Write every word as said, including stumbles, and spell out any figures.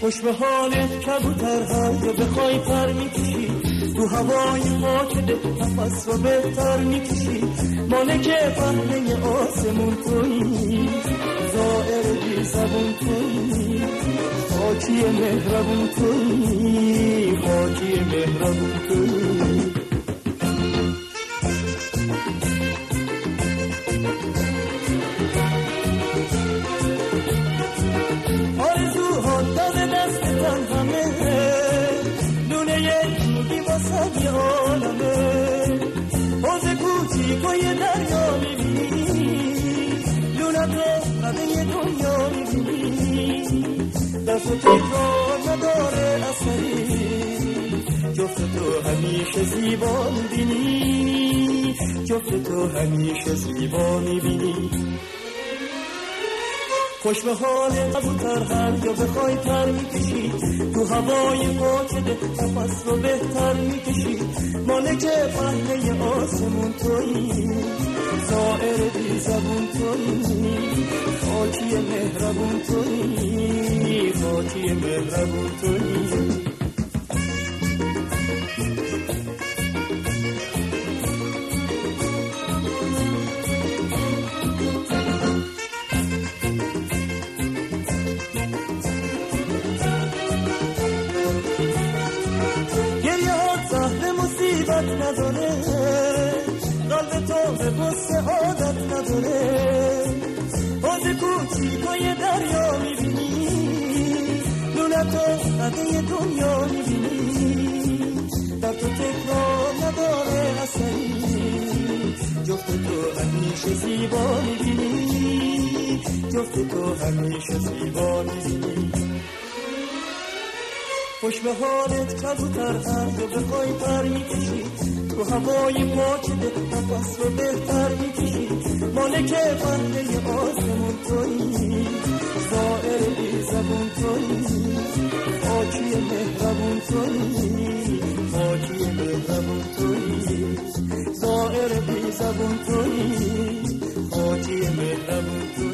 خوش به حالت کبوتر هر جا بخوای پر میکشی، تو هوای پاکده نفس رو بهتر میکشی. مالک پهنه آسمون تویی، زائر بی زبون تویی، خاکی مهربون تویی، خاکی مهربون تویی. آرزوها داده دستتن همه، دونه یکی واسه عالمه. حوض کوچیکای دریا میبینی، لونه تو قده دنیا میبینی. دست و تکرار نداره اثری، جفت تو همیشه زیبا میبینی، جفت تو همیشه زیبا میبینی. خوش به حالت کبوتر هر جا بخوای پر میکشی، تو هوای پاکده نفس رو بهتر میکشی. مالک پهنه آسمون تویی، زائر بی زبون تویی، خاکی مهربون تویی، خاکی مهربون تویی. نداره قلب تو به غصه عادت نداره. حوض کوچیکای دریا میبینی، لونه تو قده دنیا میبینی. در تو تکرار نداره اثری، جفت تو همیشه زیبا میبینی، جفت تو همیشه زیبا میبینی. خوش به حالت کبوتر هر جا بخوای پر میکشی، تو هوای پاکده نفس رو بهتر میکشی. مالک پهنه آسمون تویی، زائر بی زبون تویی، خاکی مهربون تویی، خاکی مهربون تویی. زائر بی زبون تویی، خاکی مهربون تویی.